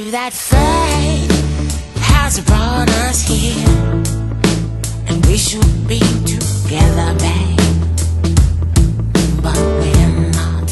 believe that fate has brought us here, and we should be together, babe, but we're not.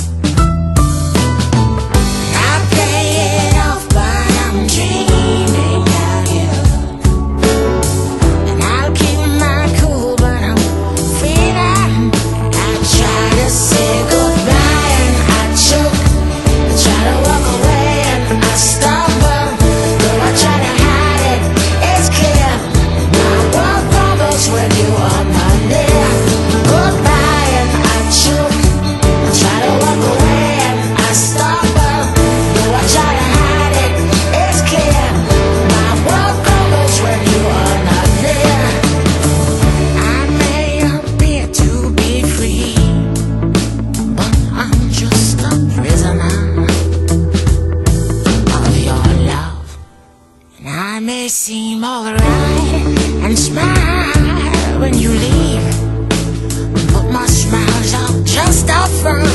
I play it off, but I'm dreaming of you, and I'll keep my cool, but I'm feeling. I try to say goodbye and I choke, I try to walk away and I stumble, though I try to hide it, it's clear. My world crumbles when you are not near. Goodbye and I choke, I try to walk away and I stumble, though I try to hide it, it's clear. My world crumbles when you are not near. I may appear to be free, but I'm just a prisoner of your love. And I may seem alright and smile when you leave, but my smiles are just a front.